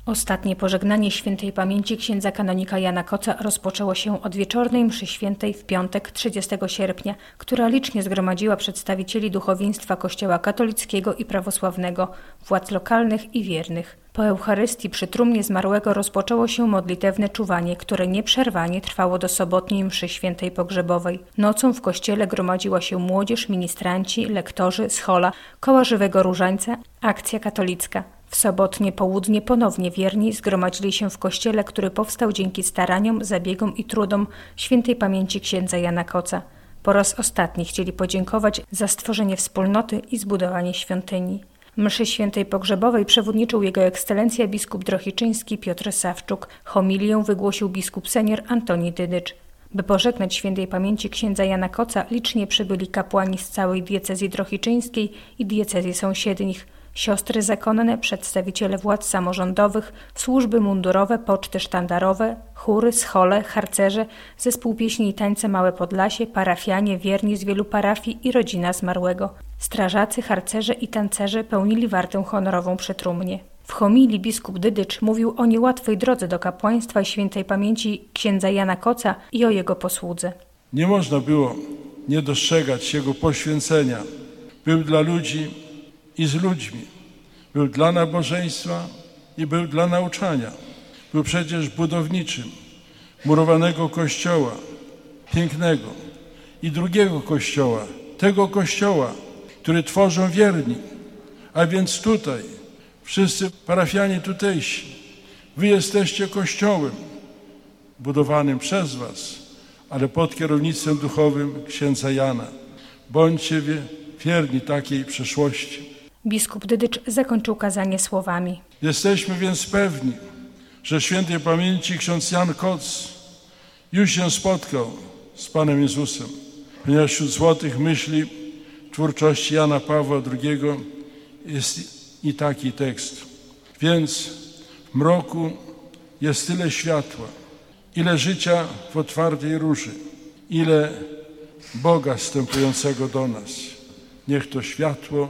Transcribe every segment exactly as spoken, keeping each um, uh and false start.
Ostatnie pożegnanie świętej pamięci księdza kanonika Jana Koca rozpoczęło się od wieczornej mszy świętej w piątek trzydziestego sierpnia, która licznie zgromadziła przedstawicieli duchowieństwa Kościoła katolickiego i prawosławnego, władz lokalnych i wiernych. Po Eucharystii przy trumnie zmarłego rozpoczęło się modlitewne czuwanie, które nieprzerwanie trwało do sobotniej mszy świętej pogrzebowej. Nocą w kościele gromadziła się młodzież, ministranci, lektorzy, schola, koła Żywego Różańca, akcja katolicka. W sobotnie południe ponownie wierni zgromadzili się w kościele, który powstał dzięki staraniom, zabiegom i trudom świętej pamięci księdza Jana Koca. Po raz ostatni chcieli podziękować za stworzenie wspólnoty i zbudowanie świątyni. Mszy świętej pogrzebowej przewodniczył jego ekscelencja biskup drohiczyński Piotr Sawczuk. Homilię wygłosił biskup senior Antoni Dydycz. By pożegnać świętej pamięci księdza Jana Koca licznie przybyli kapłani z całej diecezji drohiczyńskiej i diecezji sąsiednich, siostry zakonne, przedstawiciele władz samorządowych, służby mundurowe, poczty sztandarowe, chóry, schole, harcerze, zespół pieśni i tańce Małe Podlasie, parafianie, wierni z wielu parafii i rodzina zmarłego. Strażacy, harcerze i tancerze pełnili wartę honorową przy trumnie. W homilii biskup Dydycz mówił o niełatwej drodze do kapłaństwa i świętej pamięci księdza Jana Koca i o jego posłudze. Nie można było nie dostrzegać jego poświęcenia. Był dla ludzi i z ludźmi. Był dla nabożeństwa i był dla nauczania. Był przecież budowniczym murowanego kościoła, pięknego, i drugiego kościoła, tego kościoła, który tworzą wierni. A więc tutaj, wszyscy parafianie tutejsi, wy jesteście kościołem budowanym przez was, ale pod kierownictwem duchowym księdza Jana. Bądźcie wierni takiej przyszłości. Biskup Dydycz zakończył kazanie słowami. Jesteśmy więc pewni, że świętej pamięci ksiądz Jan Koc już się spotkał z Panem Jezusem, ponieważ wśród złotych myśli twórczości Jana Pawła drugiego jest i taki tekst. Więc w mroku jest tyle światła, ile życia w otwartej róży, ile Boga wstępującego do nas. Niech to światło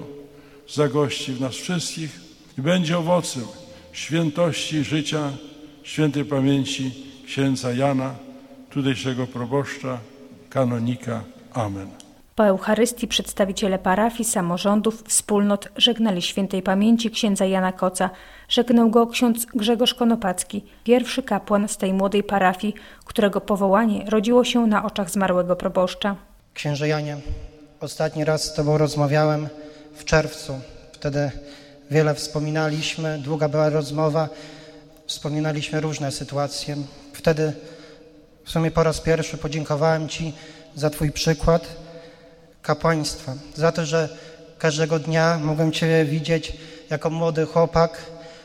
zagości w nas wszystkich i będzie owocem świętości życia świętej pamięci księdza Jana, tutejszego proboszcza, kanonika. Amen. Po Eucharystii przedstawiciele parafii, samorządów, wspólnot żegnali świętej pamięci księdza Jana Koca. Żegnał go ksiądz Grzegorz Konopacki, pierwszy kapłan z tej młodej parafii, którego powołanie rodziło się na oczach zmarłego proboszcza. Księże Janie, ostatni raz z Tobą rozmawiałem w czerwcu. Wtedy wiele wspominaliśmy, długa była rozmowa, wspominaliśmy różne sytuacje. Wtedy w sumie po raz pierwszy podziękowałem Ci za Twój przykład kapłaństwa, za to, że każdego dnia mogłem Cię widzieć jako młody chłopak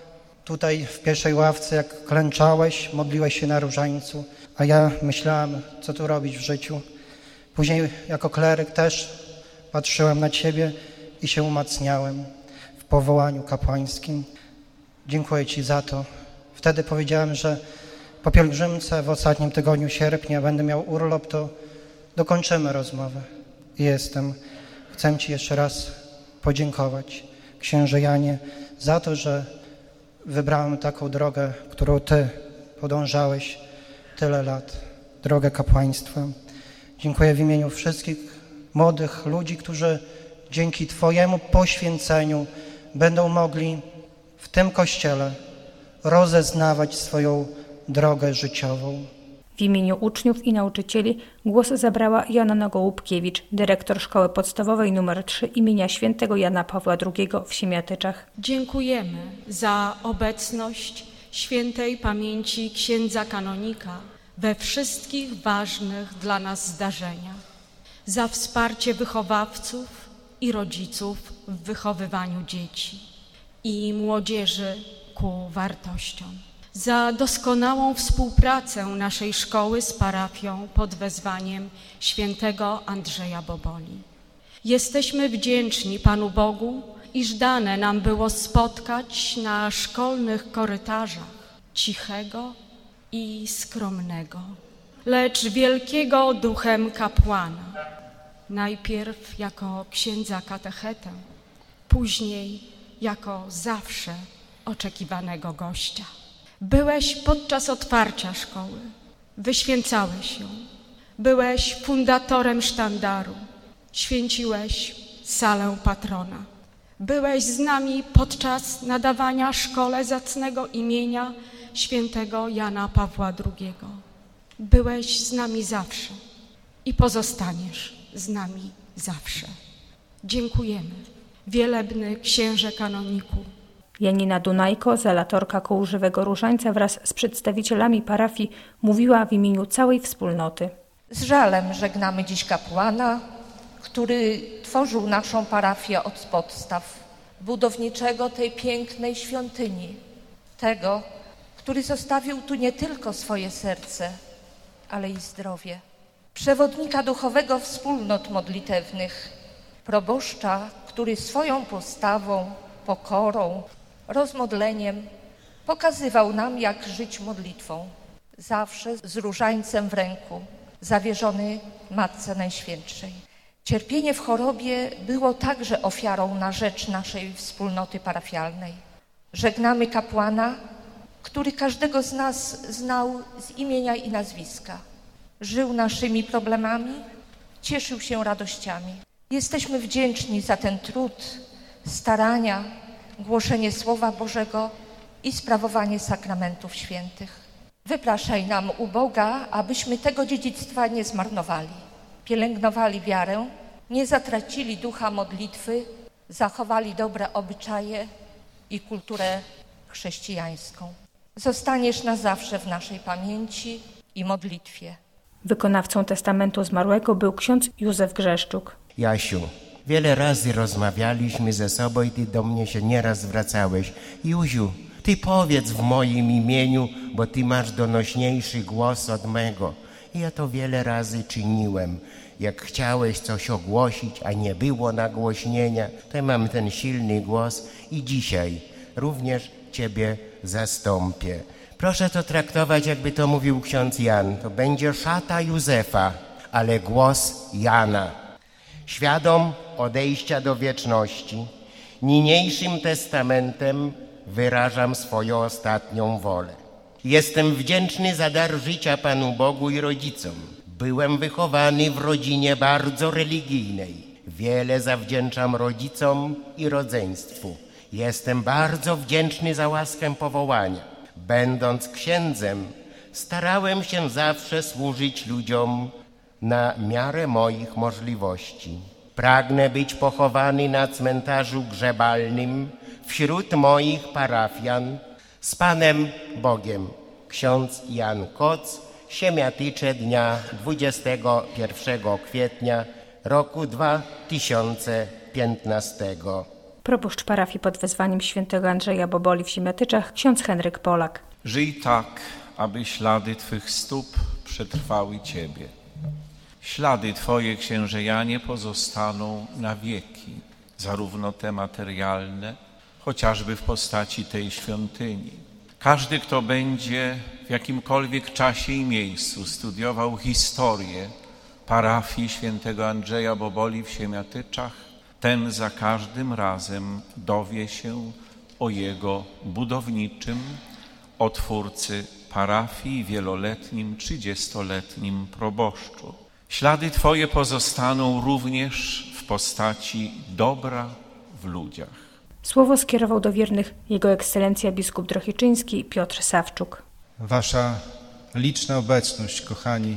tutaj w pierwszej ławce, jak klęczałeś, modliłeś się na różańcu, a ja myślałem, co tu robić w życiu. Później jako kleryk też patrzyłem na Ciebie i się umacniałem w powołaniu kapłańskim. Dziękuję Ci za to. Wtedy powiedziałem, że po pielgrzymce w ostatnim tygodniu sierpnia będę miał urlop, to dokończymy rozmowę. I jestem. Chcę Ci jeszcze raz podziękować, księże Janie, za to, że wybrałem taką drogę, którą Ty podążałeś tyle lat, drogę kapłaństwa. Dziękuję w imieniu wszystkich młodych ludzi, którzy dzięki Twojemu poświęceniu będą mogli w tym Kościele rozeznawać swoją drogę życiową. W imieniu uczniów i nauczycieli głos zabrała Joanna Gołubkiewicz, dyrektor Szkoły Podstawowej nr trzy imienia świętego Jana Pawła drugiego w Siemiatyczach. Dziękujemy za obecność świętej pamięci księdza kanonika we wszystkich ważnych dla nas zdarzeniach, za wsparcie wychowawców i rodziców w wychowywaniu dzieci i młodzieży ku wartościom, za doskonałą współpracę naszej szkoły z parafią pod wezwaniem świętego Andrzeja Boboli. Jesteśmy wdzięczni Panu Bogu, iż dane nam było spotkać na szkolnych korytarzach cichego i skromnego, lecz wielkiego duchem kapłana, najpierw jako księdza katechetę, później jako zawsze oczekiwanego gościa. Byłeś podczas otwarcia szkoły, wyświęcałeś ją. Byłeś fundatorem sztandaru, święciłeś salę patrona. Byłeś z nami podczas nadawania szkole zacnego imienia świętego Jana Pawła drugiego. Byłeś z nami zawsze i pozostaniesz z nami zawsze. Dziękujemy, wielebny księże kanoniku. Janina Dunajko, zelatorka Koła Żywego Różańca, wraz z przedstawicielami parafii mówiła w imieniu całej wspólnoty. Z żalem żegnamy dziś kapłana, który tworzył naszą parafię od podstaw, budowniczego tej pięknej świątyni, tego, który zostawił tu nie tylko swoje serce, ale i zdrowie. Przewodnika duchowego wspólnot modlitewnych, proboszcza, który swoją postawą, pokorą, rozmodleniem pokazywał nam, jak żyć modlitwą, zawsze z różańcem w ręku, zawierzony Matce Najświętszej. Cierpienie w chorobie było także ofiarą na rzecz naszej wspólnoty parafialnej. Żegnamy kapłana, który każdego z nas znał z imienia i nazwiska. Żył naszymi problemami, cieszył się radościami. Jesteśmy wdzięczni za ten trud, starania, głoszenie Słowa Bożego i sprawowanie sakramentów świętych. Wypraszaj nam u Boga, abyśmy tego dziedzictwa nie zmarnowali. Pielęgnowali wiarę, nie zatracili ducha modlitwy, zachowali dobre obyczaje i kulturę chrześcijańską. Zostaniesz na zawsze w naszej pamięci i modlitwie. Wykonawcą testamentu zmarłego był ksiądz Józef Grzeszczuk. Jasiu, wiele razy rozmawialiśmy ze sobą i ty do mnie się nieraz zwracałeś. Józiu, ty powiedz w moim imieniu, bo ty masz donośniejszy głos od mego. I ja to wiele razy czyniłem. Jak chciałeś coś ogłosić, a nie było nagłośnienia, to ja mam ten silny głos i dzisiaj również ciebie zastąpię. Proszę to traktować, jakby to mówił ksiądz Jan. To będzie szata Józefa, ale głos Jana. Świadom odejścia do wieczności, niniejszym testamentem wyrażam swoją ostatnią wolę. Jestem wdzięczny za dar życia Panu Bogu i rodzicom. Byłem wychowany w rodzinie bardzo religijnej. Wiele zawdzięczam rodzicom i rodzeństwu. Jestem bardzo wdzięczny za łaskę powołania. Będąc księdzem, starałem się zawsze służyć ludziom na miarę moich możliwości. Pragnę być pochowany na cmentarzu grzebalnym wśród moich parafian z Panem Bogiem. Ksiądz Jan Koc, Siemiatycze dnia dwudziestego pierwszego kwietnia roku dwa tysiące piętnastego. Proboszcz parafii pod wezwaniem świętego Andrzeja Boboli w Siemiatyczach, ksiądz Henryk Polak. Żyj tak, aby ślady Twych stóp przetrwały Ciebie. Ślady Twoje, księże Janie, pozostaną na wieki, zarówno te materialne, chociażby w postaci tej świątyni. Każdy, kto będzie w jakimkolwiek czasie i miejscu studiował historię parafii świętego Andrzeja Boboli w Siemiatyczach, ten za każdym razem dowie się o jego budowniczym, o twórcy parafii i wieloletnim, trzydziestoletnim proboszczu. Ślady Twoje pozostaną również w postaci dobra w ludziach. Słowo skierował do wiernych Jego Ekscelencja biskup Drohiczyński Piotr Sawczuk. Wasza liczna obecność, kochani,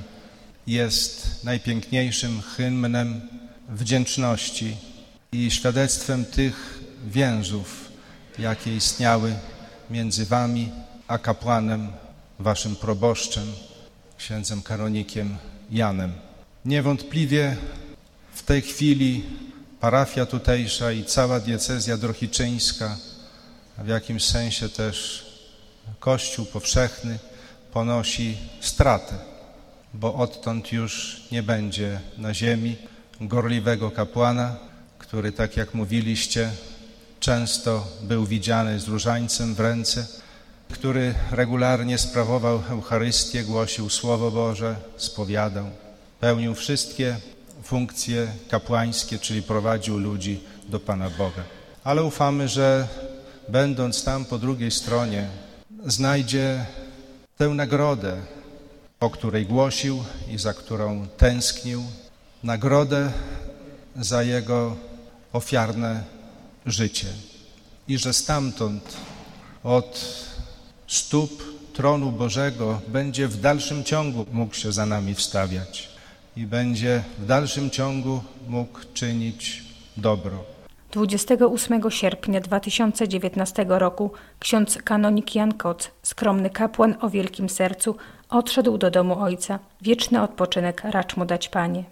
jest najpiękniejszym hymnem wdzięczności i świadectwem tych więzów, jakie istniały między wami a kapłanem, waszym proboszczem, księdzem kanonikiem Janem. Niewątpliwie w tej chwili parafia tutejsza i cała diecezja drohiczyńska, a w jakimś sensie też Kościół powszechny ponosi stratę, bo odtąd już nie będzie na ziemi gorliwego kapłana, który, tak jak mówiliście, często był widziany z różańcem w ręce, który regularnie sprawował Eucharystię, głosił Słowo Boże, spowiadał, pełnił wszystkie funkcje kapłańskie, czyli prowadził ludzi do Pana Boga. Ale ufamy, że będąc tam po drugiej stronie, znajdzie tę nagrodę, o której głosił i za którą tęsknił, nagrodę za jego ofiarne życie. I że stamtąd, od stóp tronu Bożego, będzie w dalszym ciągu mógł się za nami wstawiać i będzie w dalszym ciągu mógł czynić dobro. dwudziestego ósmego sierpnia dwa tysiące dziewiętnastego roku ksiądz kanonik Jan Koc, skromny kapłan o wielkim sercu, odszedł do domu Ojca. Wieczny odpoczynek racz mu dać, Panie.